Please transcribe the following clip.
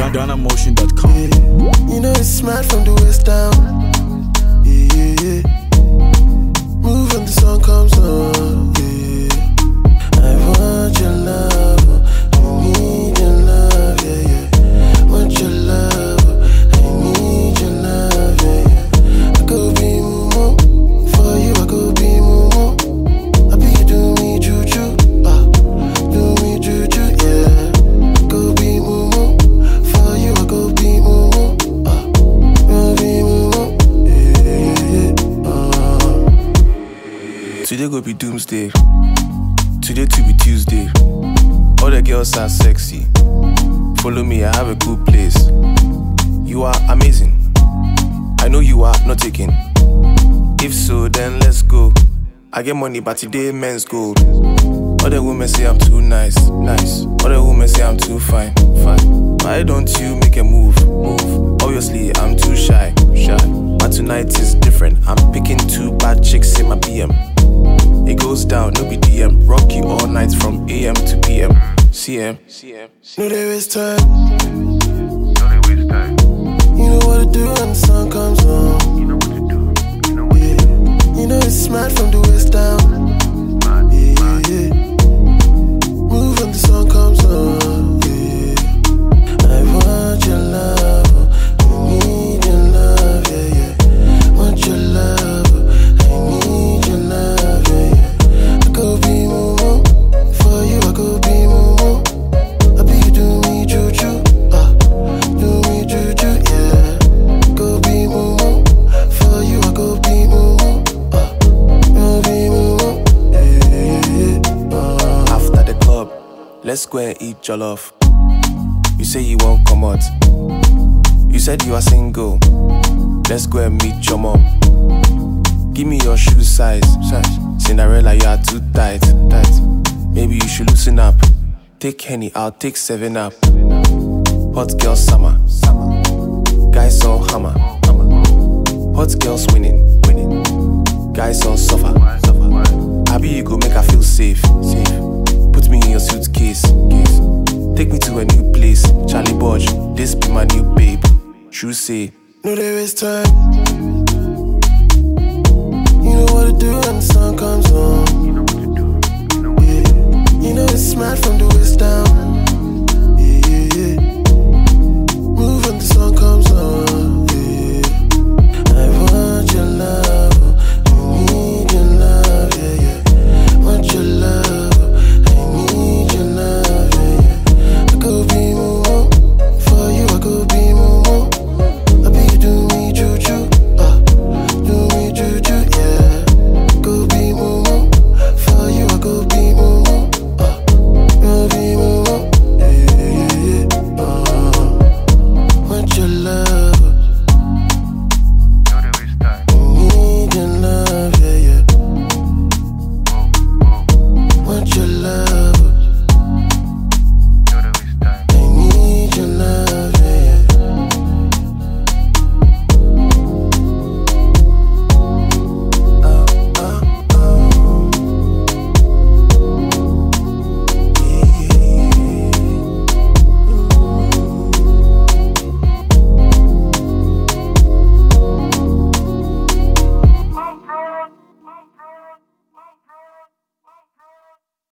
GhanaMotion.com. Yeah. You know it's smart from the waist down. Yeah. Move when the sun comes on. Yeah. I want your love. I need your love. Yeah. Want your love. I need your love. Yeah. I go be mumu. For you I go be mumu. I be you do me juju. Do me juju. Yeah. Go be mumu. For you I go be mumu. Go be mumu. Yeah. Today go be doomsday. Today to be Tuesday. All the girls are sexy. Follow me, I have a good place. You are amazing. I know you are not taking. If so, then let's go. I get money, but today men's gold. Other women say I'm too nice. Other women say I'm too fine. Why don't you make a move? Obviously, I'm too shy. But tonight is different. I'm picking two bad chicks in my BM. It goes down, no BDM. Rock you all night from AM to PM. CM. No, they waste time. You know what to do when the sun comes on. You know it's smart from the waist down. Yeah. Move when the sun comes on. Yeah. I want your love. I need your love. Yeah. Want your love. I need your love. Yeah. I go be mumu. For you I go be mumu. I be you do me juju. Do me juju. Yeah. Go be mumu. For you I go be mumu. Go be mumu. Yeah. After the club, let's go and eat jollof. You say you won't come out. You said you are single. Let's go and meet your mom. Give me your shoe size. Cinderella, you are too tight. Maybe you should loosen up. Take Henny, I'll take 7 up. Hot girl summer. Guys all hammer. Hot girls winning. Guys all suffer. Happy you go make her feel safe. Put me in your suitcase. Take me to a new place. Charlie Bodge, this be my new babe. True say, no they waste time. You know what to do when the sun comes on. Yeah. You know it's smart from the waist down.